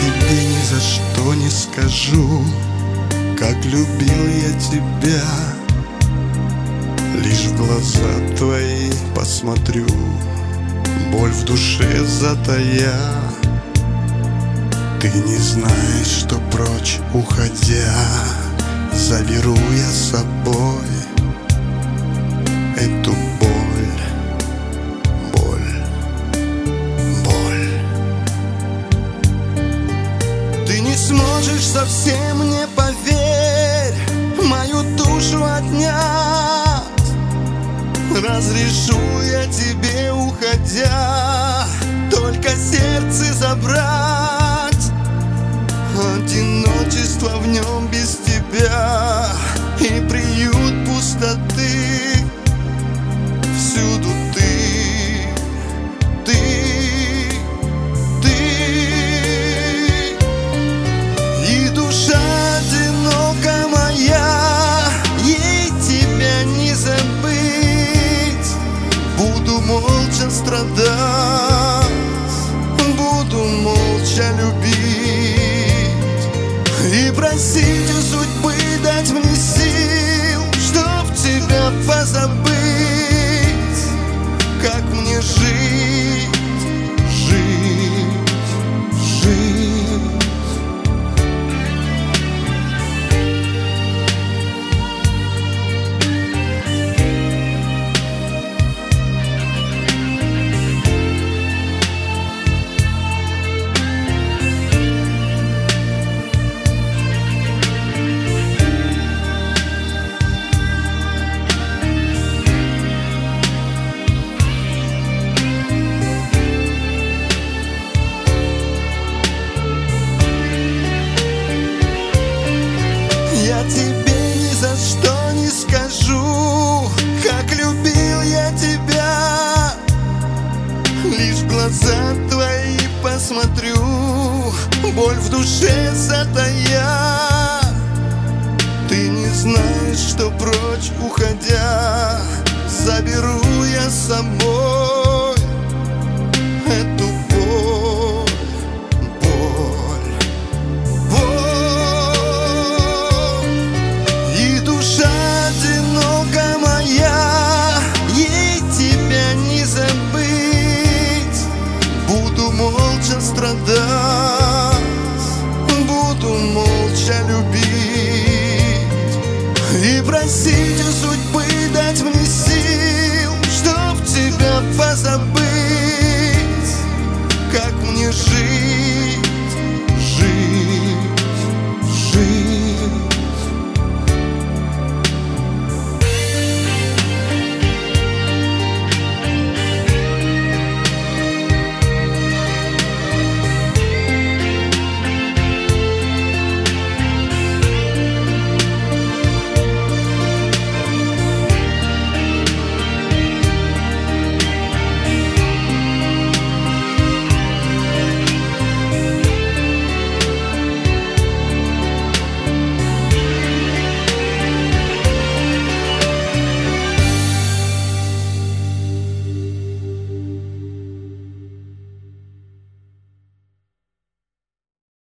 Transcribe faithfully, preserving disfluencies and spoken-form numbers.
тебе ни за что не скажу, как любил я тебя. Лишь в глаза твои посмотрю, боль в душе затая. Ты не знаешь, что прочь уходя, заберу я с собой эту боль, боль, боль. Ты не сможешь совсем, не поверь, мою душу отнять. Разрешу я тебе, уходя, только сердце забрать. Одиночество в нем без тебя и приют пустоты. Всюду ты, ты, ты. И душа одинока моя, ей тебя не забыть. Буду молча страдать, буду молча любить и просить у судьбы дать мне сил, чтоб тебя позабыть. Как мне жить, жить, жить? Я тебе ни за что не скажу, как любил я тебя. Лишь в глаза твои посмотрю, боль в душе затая. Ты не знаешь, что прочь уходя, заберу я с собой эту боль, боль, боль. И душа одинока моя, ей тебя не забыть. Буду молча страдать, буду молча любить и просить у судьбы дать мне сил, чтоб тебя позабыть. Как мне жить?